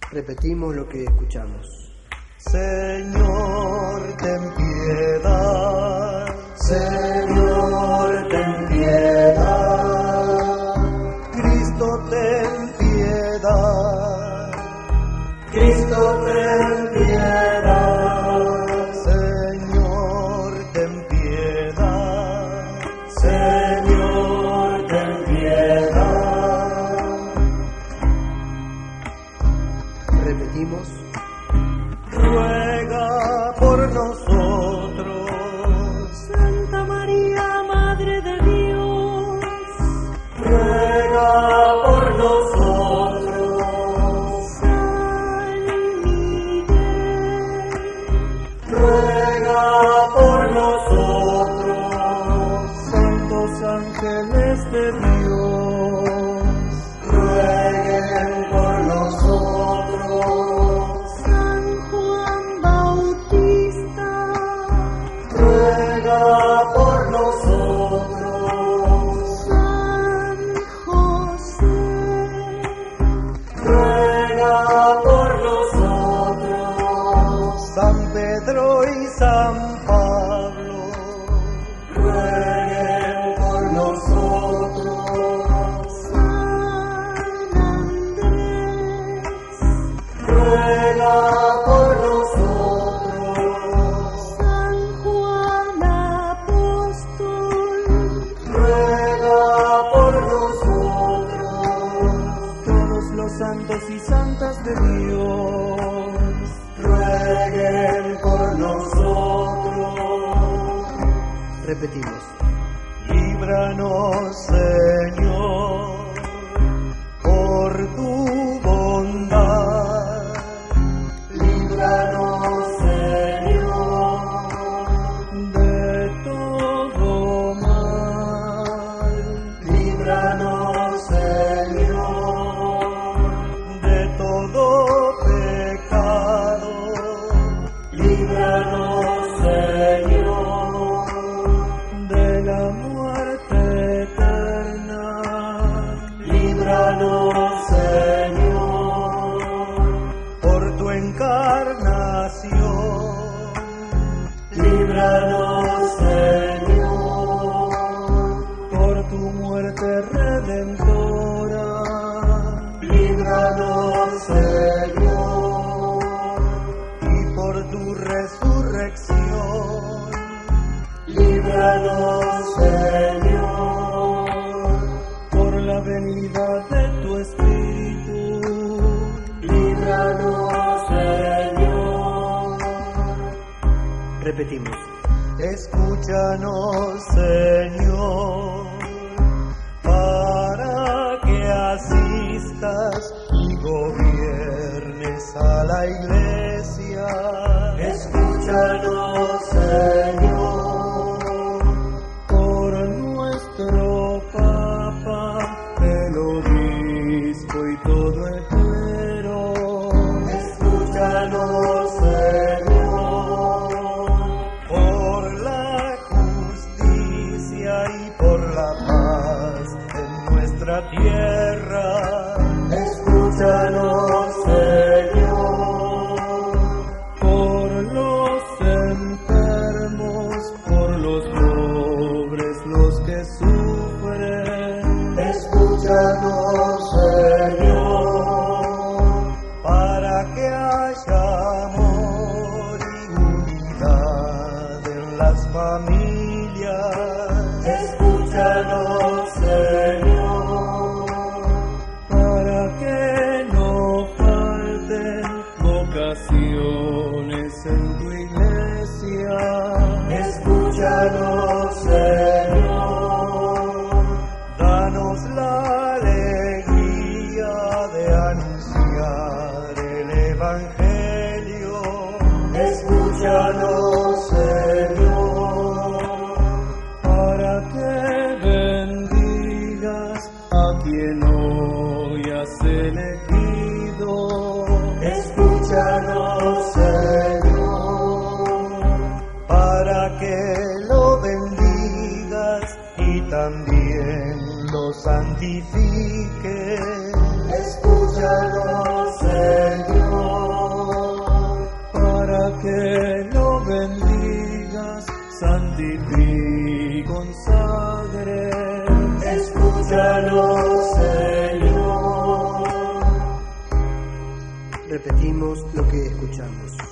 Repetimos lo que escuchamos. Señor, ten piedad. Señor, ten piedad. Cristo, ten piedad. Cristo, ten piedad. Señor, ten piedad. Señor, ten piedad. Repetimos. Ruega por nosotros. Santa María, Madre de Dios, Ruega por nosotros. San Miguel, Ruega por nosotros. Santos ángeles de Dios, Rueguen por nosotros. San Juan Bautista, Ruega por nosotros. San José, Ruega por nosotros. San Pedro y San Pablo, Rueguen por nosotros. San Andrés, Ruega por nosotros. San Juan Apóstol, Ruega por nosotros. todos los santos y santas de Dios, Rueguen por nosotros. Repetimos. líbranos, Señor, por tu bondad. Líbranos, Señor, De todo mal, líbranos, Señor, de todo pecado, líbranos, Señor, de la muerte eterna, líbranos, Señor, por tu encarnación, líbranos, Señor, por tu muerte redentora, líbranos, Señor, y por tu resurrección, líbranos, Señor, por la venida de tu Espíritu, líbranos, Señor. Repetimos. escúchanos, Señor, para que asistas y gobiernes a la Iglesia. Escúchanos, Señor, Por nuestro Papa, el obispo y todo el clero, escúchanos, Señor, por la justicia y por la paz en nuestra tierra. escúchanos, Señor, Por los enfermos, por los pobres, los que sufren, escúchanos, Señor, para que haya amor y unidad en las familias, escúchanos, Señor, para que no falten vocaciones en tu iglesia. escúchanos, Señor, Danos la alegría de anunciar el Evangelio. escúchanos, Señor, Para que bendigas a quien hoy has elegido. escúchanos, Señor, Para que lo bendigas y también lo santifiques. escúchanos, Señor. santifique, consagre. Escúchanos, Señor. Repetimos lo que escuchamos.